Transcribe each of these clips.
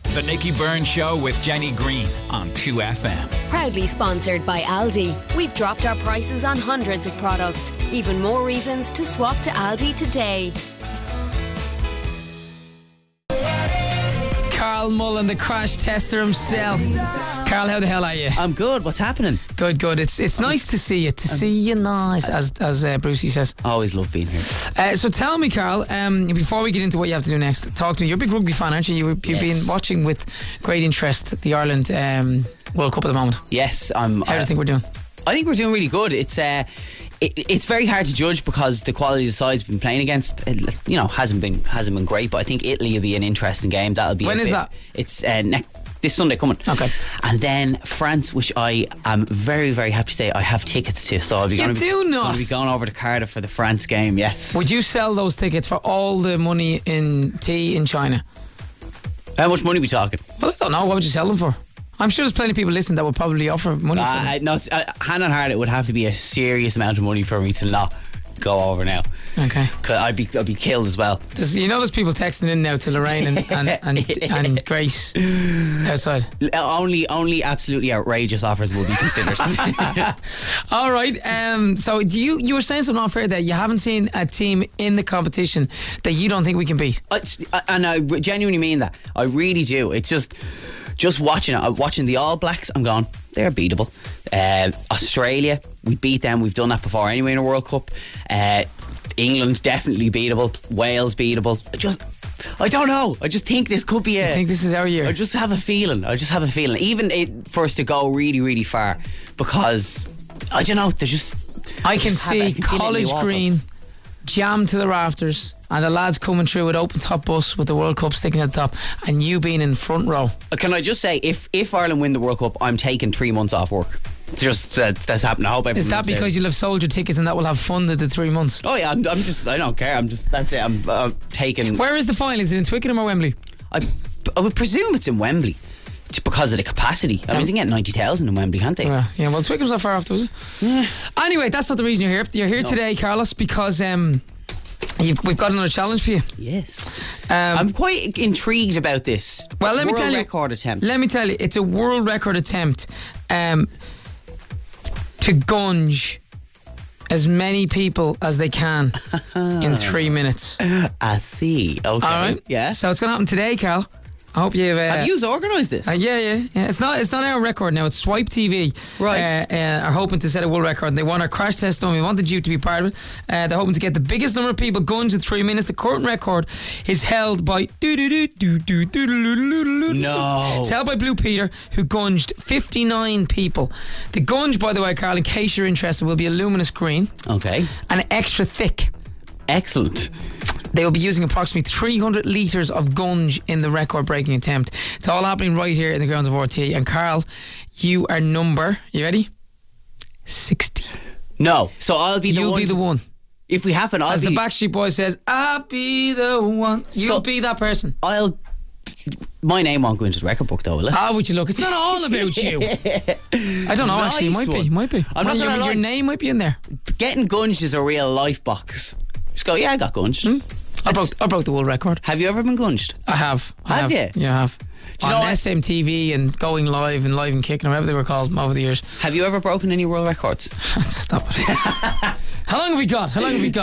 The Nicky Byrne Show with Jenny Green on 2FM. Proudly sponsored by Aldi. We've dropped our prices on hundreds of products. Even more reasons to swap to Aldi today. Carl Mullen, the crash tester himself. Carl, how the hell are you? I'm good. What's happening? Good. It's nice to see you. To see you nice, as Brucey says. Always love being here. So tell me, Carl, before we get into what you have to do next, talk to me. You're a big rugby fan, aren't you? You've been watching with great interest the Ireland World Cup at the moment. Yes, How do you think we're doing? I think we're doing really good. It's very hard to judge because the quality of the sides we've been playing against, hasn't been great. But I think Italy will be an interesting game. That'll be. When is that? It's this Sunday coming. Okay. And then France, which I am very, very happy to say I have tickets to. So I'll be going to be going over to Cardiff for the France game. Yes. Would you sell those tickets for all the money in tea in China? How much money are we talking? Well, I don't know. What would you sell them for? I'm sure there's plenty of people listening that would probably offer money for them. Hand on heart, it would have to be a serious amount of money for me to not go over now. Okay. Cause I'd be killed as well. There's people texting in now to Lorraine and Grace outside. Only absolutely outrageous offers will be considered. All right. So you were saying something off air that you haven't seen a team in the competition that you don't think we can beat. And I genuinely mean that. I really do. It's just watching it. Watching the All Blacks, I'm going, they're beatable. Australia, we beat them. We've done that before anyway in a World Cup. England, definitely beatable. Wales, beatable. I don't know. I just think this could be I think this is our year. I just have a feeling. Even for us to go really, really far, because I don't know. I can see College Green jammed to the rafters, and the lads coming through with open top bus with the World Cup sticking at the top, and you being in front row. Can I just say, if Ireland win the World Cup, I'm taking 3 months off work. Just that's happening. I hope everyone. Is that because you'll have sold your tickets and that will have funded the 3 months? Oh yeah, I don't care. That's it. I'm taking. Where is the final? Is it in Twickenham or Wembley? I would presume it's in Wembley. Because of the capacity. I mean, they can get 90,000 in Wembley, can't they? Yeah, well, Twickenham's not far off, was it? Yeah. Anyway, that's not the reason you're here. You're here today, Carlos, because we've got another challenge for you. Yes. I'm quite intrigued about this. Well, let me tell you. World record attempt. Let me tell you, it's a world record attempt to gunge as many people as they can in 3 minutes. I see. Okay. All right. Yeah. So it's going to happen today, Carl. I hope you've. Have you organised this? Yeah. It's not our record now. It's Swipe TV. Right. Are hoping to set a world record. They want our crash test done. We wanted you to be part of it. They're hoping to get the biggest number of people gunged in 3 minutes. The current record is held by. No. It's held by Blue Peter, who gunged 59 people. The gunge, by the way, Carl, in case you're interested, will be a luminous green. Okay. And extra thick. Excellent. They will be using approximately 300 litres of gunge in the record-breaking attempt. It's all happening right here in the grounds of RTÉ. And Carl, you are number, you ready? 60. No, so I'll be the one. You'll be the one. If we happen, As the Backstreet Boys says, I'll be the one. You'll be that person. My name won't go into the record book though, will it? How would you look? It's not all about you. I don't know, nice actually. It might be. I'm not gonna lie. Your name might be in there. Getting gunged is a real life box. Just go, yeah, I got gunged. I broke the world record. Have you ever been gunged? I have. Have you? Yeah, I have. Do you on know SMTV and Going Live and Live and Kicking, or whatever they were called over the years. Have you ever broken any world records? Stop it. How long have we got? Let me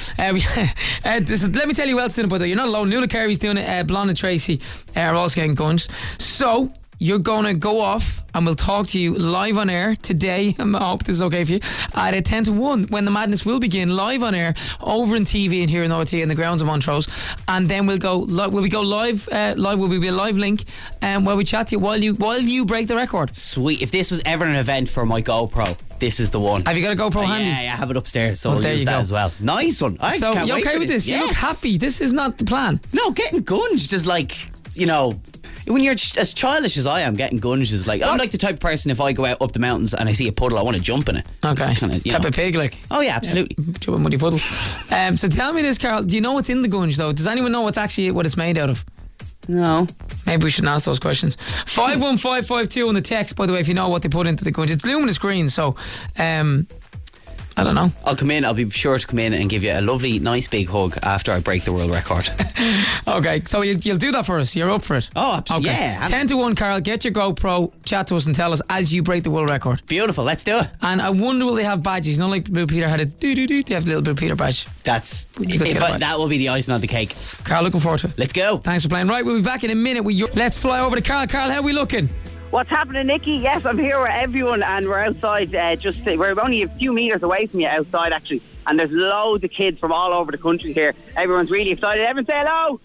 tell you who else doing it, by the way. You're not alone. Lula Carey's doing it. Blonde and Tracy are also getting gunged. So you're going to go off and we'll talk to you live on air today. I hope this is okay for you. At 10 to 1 when the madness will begin live on air over in TV and here in RTÉ in the grounds of Montrose. And then we'll go live. Will be a live link where we chat to you while you break the record. Sweet. If this was ever an event for my GoPro, this is the one. Have you got a GoPro handy? Yeah, I have it upstairs, so I'll use that as well. Nice one. So you okay with this? Yes. You look happy. This is not the plan. No, getting gunged is like, when you're as childish as I am, getting gunged is like, I'm like the type of person, if I go out up the mountains and I see a puddle, I want to jump in it. Okay. Kind of, Peppa Pig, like. Oh yeah, absolutely. Jump in muddy puddle. So tell me this, Carl. Do you know what's in the gunge though? Does anyone know what it's made out of? No. Maybe we shouldn't ask those questions. 51552 on the text, by the way, if you know what they put into the gunge. It's luminous green, so I don't know. I'll come in. I'll be sure to come in and give you a lovely, nice big hug after I break the world record. Okay, so you'll do that for us. You're up for it. Oh, absolutely. Okay. Yeah. 10 to 1, Carl. Get your GoPro, chat to us and tell us as you break the world record. Beautiful. Let's do it. And I wonder will they have badges? Not like Blue Peter had a do-do-do. They have the little Blue Peter badge. That will be the icing on the cake. Carl, looking forward to it. Let's go. Thanks for playing. Right, we'll be back in a minute with your... Let's fly over to Carl. Carl, how are we looking? What's happening, Nicky? Yes, I'm here with everyone, and we're outside. We're only a few metres away from you outside, actually. And there's loads of kids from all over the country here. Everyone's really excited. Everyone say hello.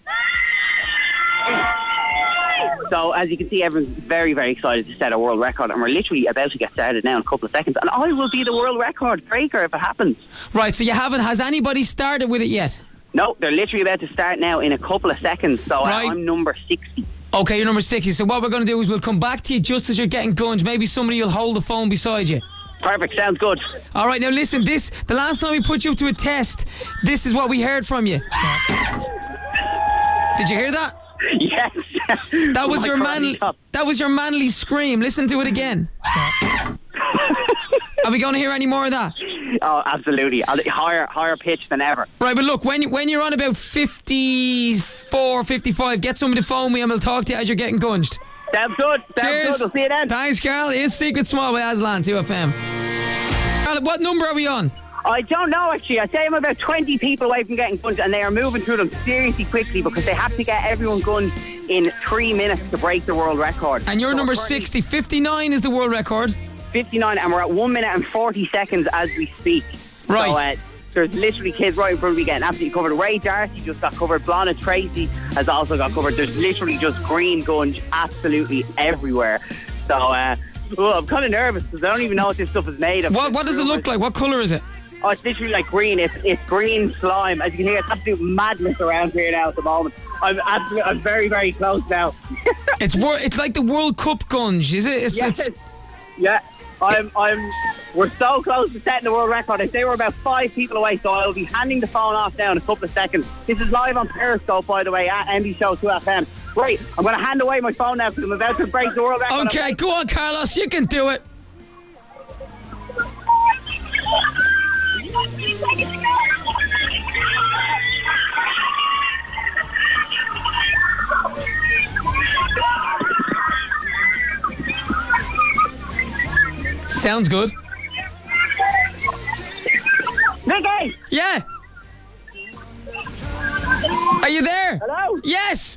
So, as you can see, everyone's very, very excited to set a world record, and we're literally about to get started now in a couple of seconds. And I will be the world record breaker if it happens. Right, so you haven't... Has anybody started with it yet? No, they're literally about to start now in a couple of seconds. So Right. I'm number 60. Okay, you're number 60. So what we're going to do is we'll come back to you just as you're getting guns. Maybe somebody will hold the phone beside you. Perfect, sounds good. All right, now listen, the last time we put you up to a test, this is what we heard from you. Did you hear that? Yes. That was My your karate chop. that was your manly scream. Listen to it again. Are we going to hear any more of that? Oh, absolutely. Higher pitch than ever. Right, but look, when you're on about 54, 55, get somebody to phone me and we'll talk to you as you're getting gunged. Sounds good. Sounds Cheers. good. We'll see you then. Thanks, Carl. Here's Secret Small by Aslan, 2FM. Carl, what number are we on? I don't know, actually. I'd say I'm about 20 people away from getting guns, and they are moving through them seriously quickly because they have to get everyone gunned in 3 minutes to break the world record. And you're So number we're currently 60. 59 is the world record. 59, and we're at 1 minute and 40 seconds as we speak. Right. So, there's literally kids right in front of me getting absolutely covered. Ray Darcy just got covered. Blonna Tracy has also got covered. There's literally just green guns absolutely everywhere. So, I'm kind of nervous because I don't even know what this stuff is made of. What does it look like? What colour is it? Oh, it's literally like green. It's green slime. As you can hear, it's absolute madness around here now at the moment. I'm very, very close now. It's like the World Cup gunge, is it? Yeah. We're so close to setting the world record. I say we're about 5 people away, so I'll be handing the phone off now in a couple of seconds. This is live on Periscope, by the way, at MB Show 2FM. Right, I'm going to hand away my phone now because I'm about to break the world record. Okay, go on, Carlos. You can do it. Sounds good. Nicky! Yeah. Are you there? Hello? Yes.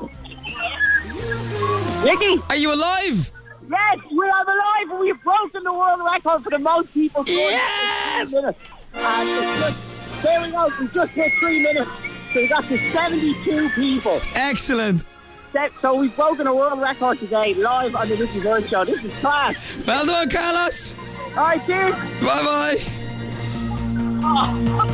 Nicky! Are you alive? Yes, we are alive and we've broken the world record for the most people. Yes! 3 minutes. And it's just, there we go, we just hit 3 minutes. So we got to 72 people. Excellent. So we've broken a world record today, live on the Nicky Byrne Show. This is class. Well done, Carlos. Alright, cheers. Bye-bye.